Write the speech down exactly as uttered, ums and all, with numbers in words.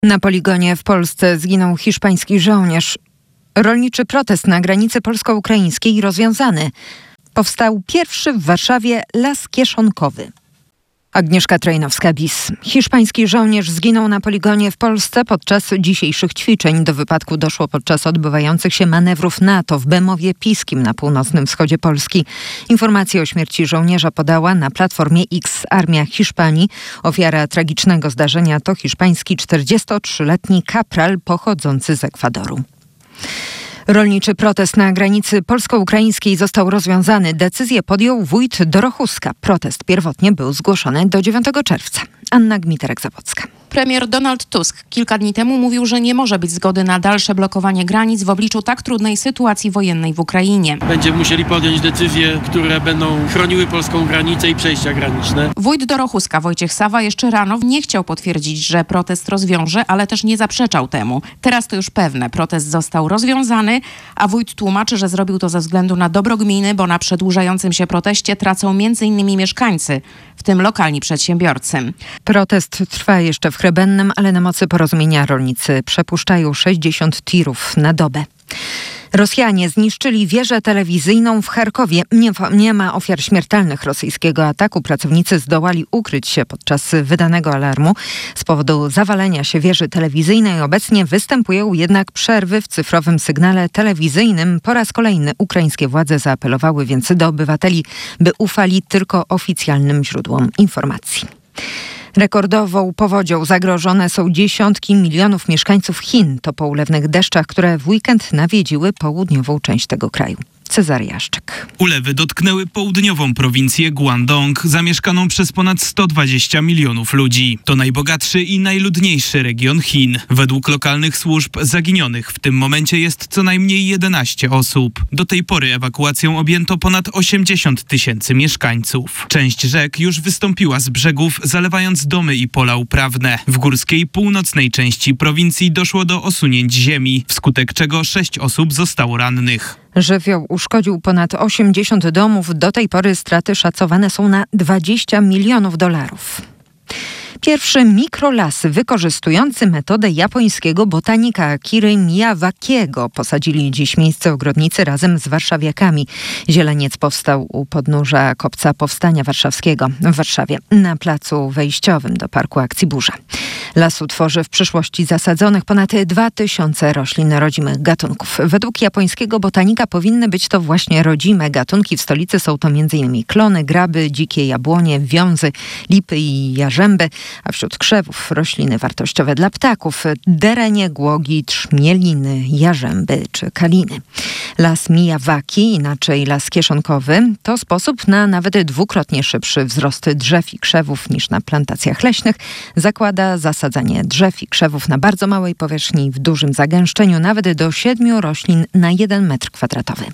Na poligonie w Polsce zginął hiszpański żołnierz. Rolniczy protest na granicy polsko-ukraińskiej rozwiązany. Powstał pierwszy w Warszawie las kieszonkowy. Agnieszka Trojnowska-Bis. Hiszpański żołnierz zginął na poligonie w Polsce podczas dzisiejszych ćwiczeń. Do wypadku doszło podczas odbywających się manewrów NATO w Bemowie Piskim na północnym wschodzie Polski. Informację o śmierci żołnierza podała na Platformie X Armia Hiszpanii. Ofiara tragicznego zdarzenia to hiszpański czterdziestotrzyletni kapral pochodzący z Ekwadoru. Rolniczy protest na granicy polsko-ukraińskiej został rozwiązany. Decyzję podjął wójt Dorochuska. Protest pierwotnie był zgłoszony do dziewiątego czerwca. Anna Gmiterek-Zabocka. Premier Donald Tusk kilka dni temu mówił, że nie może być zgody na dalsze blokowanie granic w obliczu tak trudnej sytuacji wojennej w Ukrainie. Będziemy musieli podjąć decyzje, które będą chroniły polską granicę i przejścia graniczne. Wójt Dorochuska Wojciech Sawa jeszcze rano nie chciał potwierdzić, że protest rozwiąże, ale też nie zaprzeczał temu. Teraz to już pewne. Protest został rozwiązany, a wójt tłumaczy, że zrobił to ze względu na dobro gminy, bo na przedłużającym się proteście tracą między innymi mieszkańcy, w tym lokalni przedsiębiorcy. Protest trwa jeszcze w Chrebennem, ale na mocy porozumienia rolnicy przepuszczają sześćdziesiąt tirów na dobę. Rosjanie zniszczyli wieżę telewizyjną w Charkowie. Nie, nie ma ofiar śmiertelnych rosyjskiego ataku. Pracownicy zdołali ukryć się podczas wydanego alarmu. Z powodu zawalenia się wieży telewizyjnej obecnie występują jednak przerwy w cyfrowym sygnale telewizyjnym. Po raz kolejny ukraińskie władze zaapelowały więc do obywateli, by ufali tylko oficjalnym źródłom informacji. Rekordową powodzią zagrożone są dziesiątki milionów mieszkańców Chin. To po ulewnych deszczach, które w weekend nawiedziły południową część tego kraju. Cezary Jaszczyk. Ulewy dotknęły południową prowincję Guangdong, zamieszkaną przez ponad sto dwadzieścia milionów ludzi. To najbogatszy i najludniejszy region Chin. Według lokalnych służb zaginionych w tym momencie jest co najmniej jedenaście osób. Do tej pory ewakuacją objęto ponad osiemdziesiąt tysięcy mieszkańców. Część rzek już wystąpiła z brzegów, zalewając domy i pola uprawne. W górskiej północnej części prowincji doszło do osunięć ziemi, wskutek czego sześć osób zostało rannych. Żywioł uszkodził ponad osiemdziesiąt domów. Do tej pory straty szacowane są na dwadzieścia milionów dolarów. Pierwszy mikrolas wykorzystujący metodę japońskiego botanika Akiry Miyawakiego posadzili dziś miejsce ogrodnicy razem z warszawiakami. Zieleniec powstał u podnóża Kopca Powstania Warszawskiego w Warszawie na placu wejściowym do Parku Akcji Burza. Las utworzy w przyszłości zasadzonych ponad dwa tysiące roślin rodzimych gatunków. Według japońskiego botanika powinny być to właśnie rodzime gatunki. W stolicy są to między innymi klony, graby, dzikie jabłonie, wiązy, lipy i jarzęby, a wśród krzewów rośliny wartościowe dla ptaków, derenie, głogi, trzmieliny, jarzęby czy kaliny. Las Miyawaki, inaczej las kieszonkowy, to sposób na nawet dwukrotnie szybszy wzrost drzew i krzewów niż na plantacjach leśnych. Zakłada zasadzanie drzew i krzewów na bardzo małej powierzchni w dużym zagęszczeniu, nawet do siedmiu roślin na jeden metr kwadratowy.